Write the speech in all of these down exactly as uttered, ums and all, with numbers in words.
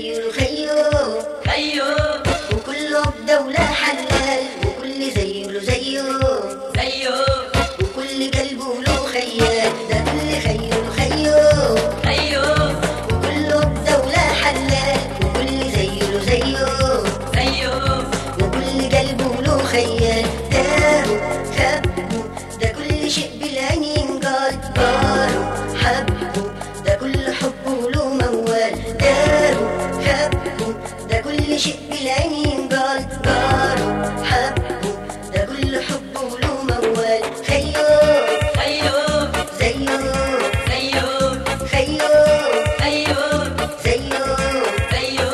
خيو خيو خيو وكله بدولة حلال وكل زيه له زيه زيه وكل قلبه له خيال ده كل خيو خيو خيو وكله بدولة حلال وكل زيه له زيه زيه وكل قلبه له خيال داروا خبوا ده كل شيء بالعين قال قالوا حبوا ده كل حبه له موال داروا خبوا ده كل شيء بالعين قال قالوا حبوا ده كل حبه له موال خيو خيو زيه خيو خيو خيو زيه زيه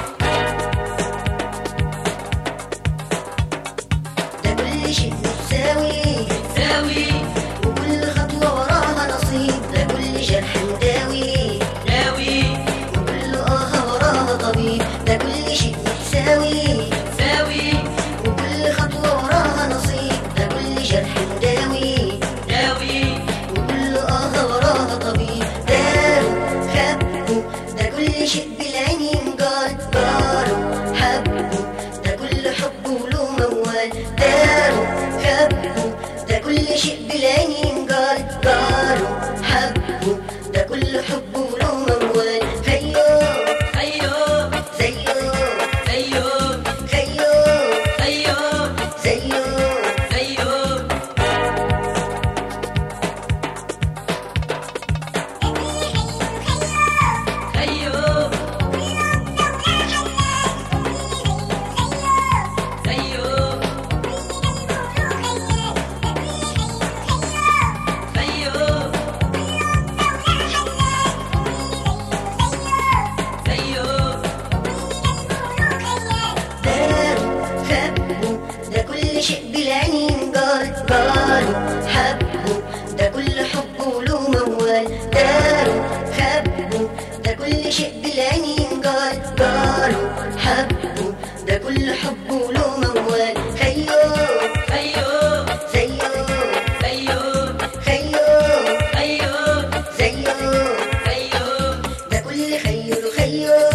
ده كل شيء متساوي ساوي وكل خطوة وراها نصيب ده كل جرح مداوي ناوي وكل آه وراها طبيب ده كل شيء متساوي ساوي وكل خطوة وراها نصيب ده كل جرح مداوي ناوي وكل آه وراها طبيب داروا خبوا ده كل شيء بالعين قال قالوا حبوا ده كل حبه له موال داروا خبوا ده كل شيء بالعين قال قالوا حبوا ده كل حبه له موال خيو خيو زيه زيه خيو خيو زيه زيه خيو زيه خيو زيه داروا خبوا ده كل شيء بالعين قال قالوا حبوا ده كل حبه له موال داروا خبوا ده كل شيء بالعين قال قالوا حبوا ده كل حبه له موال خيو خيو زيه زيه خيو خيو زيه زيه ده كل خيو خيو